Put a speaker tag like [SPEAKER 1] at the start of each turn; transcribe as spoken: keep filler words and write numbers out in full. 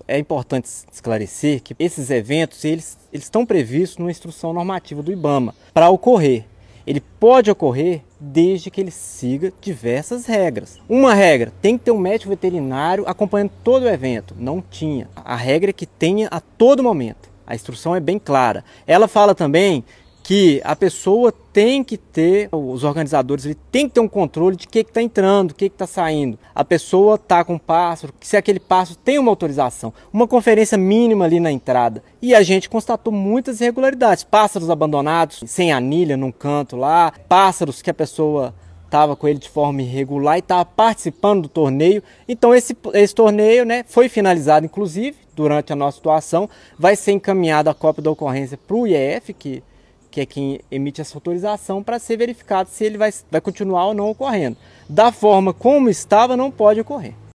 [SPEAKER 1] É importante esclarecer que esses eventos eles, eles estão previstos numa instrução normativa do IBAMA para ocorrer. Ele pode ocorrer desde que ele siga diversas regras. Uma regra, tem que ter um médico veterinário acompanhando todo o evento. Não tinha. A regra é que tenha a todo momento. A instrução é bem clara. Ela fala também que a pessoa tem que ter, os organizadores ele tem que ter um controle de o que está entrando, o que está saindo. A pessoa está com um pássaro, se aquele pássaro tem uma autorização, uma conferência mínima ali na entrada. E a gente constatou muitas irregularidades, pássaros abandonados, sem anilha num canto lá, pássaros que a pessoa estava com ele de forma irregular e estava participando do torneio. Então esse, esse torneio, né, foi finalizado inclusive durante a nossa situação, vai ser encaminhada a cópia da ocorrência para o I E F, que que é quem emite essa autorização, para ser verificado se ele vai, vai continuar ou não ocorrendo. Da forma como estava, não pode ocorrer.